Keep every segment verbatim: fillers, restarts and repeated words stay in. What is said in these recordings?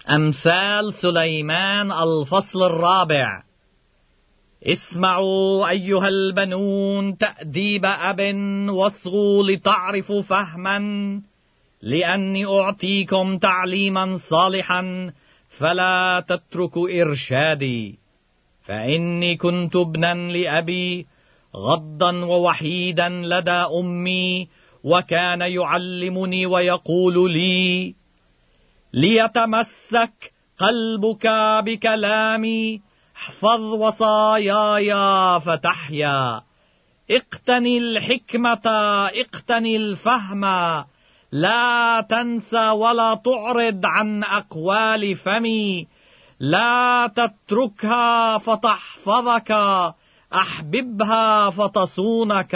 أمثال سليمان الفصل الرابع. اسمعوا أيها البنون تأديب أب، واصغوا لتعرفوا فهما، لأني أعطيكم تعليما صالحا فلا تتركوا إرشادي. فإني كنت ابنا لأبي غضا ووحيدا لدى أمي، وكان يعلمني ويقول لي: ليتمسك قلبك بكلامي، احفظ وصاياي فتحيا. اقتني الحكمة، اقتني الفهم، لا تنسى ولا تعرض عن أقوال فمي. لا تتركها فتحفظك، أحببها فتصونك.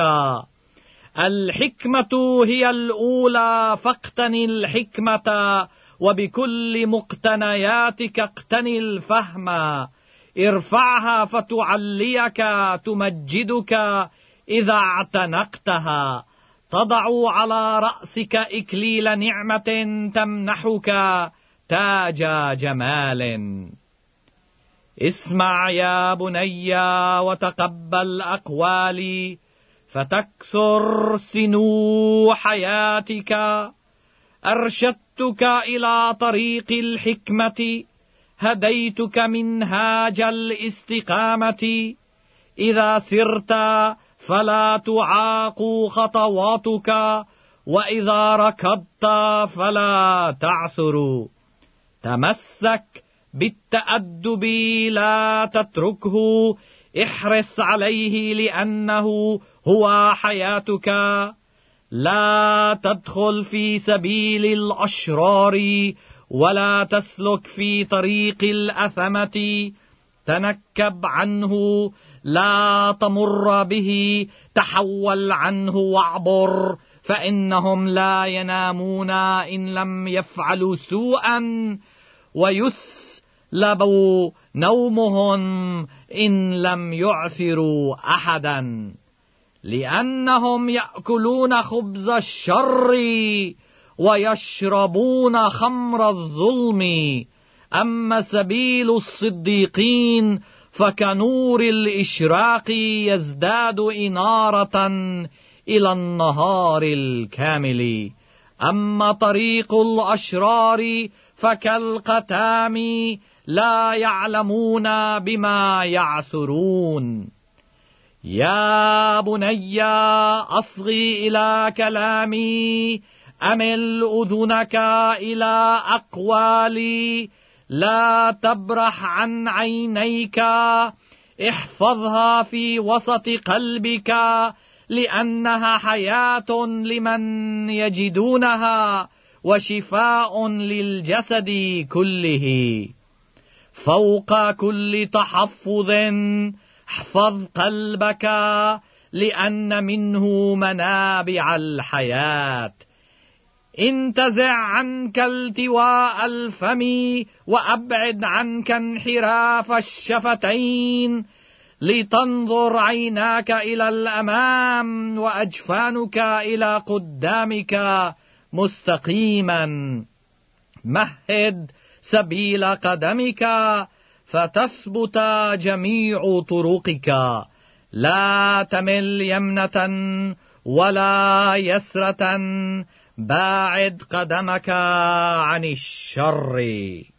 الحكمة هي الأولى، فاقتني الحكمة، وبكل مقتنياتك اقتني الفهم. ارفعها فتعليك، تمجدك إذا اعتنقتها. تضع على رأسك إكليل نعمة، تمنحك تاج جمال. اسمع يا بني وتقبل أقوالي، فتكثر سنو حياتك. أرشدتك إلى طريق الحكمة، هديتك منهاج الاستقامة. إذا سرت فلا تعاق خطواتك، وإذا ركضت فلا تعثر. تمسك بالتأدب لا تتركه، احرص عليه لأنه هو حياتك. لا تدخل في سبيل الأشرار، ولا تسلك في طريق الأثمة. تنكب عنه لا تمر به، تحول عنه واعبر، فإنهم لا ينامون إن لم يفعلوا سوءا، ويسلب نومهم إن لم يعثروا أحدا. لأنهم يأكلون خبز الشر ويشربون خمر الظلم. أما سبيل الصديقين فكنور الإشراق، يزداد إنارة إلى النهار الكامل. أما طريق الأشرار فكالقتام، لا يعلمون بما يعثرون. يا بني أصغي إلى كلامي، أمل أذنك إلى أقوالي. لا تبرح عن عينيك، احفظها في وسط قلبك، لأنها حياة لمن يجدونها، وشفاء للجسد كله. فوق كل تحفظ احفظ قلبك، لأن منه منابع الحياة. انتزع عنك التواء الفم، وأبعد عنك انحراف الشفتين، لتنظر عيناك إلى الأمام، وأجفانك إلى قدامك مستقيما. مهد سبيل قدمك، فتثبت جميع طرقك. لا تمل يمنة ولا يسرة، باعد قدمك عن الشر.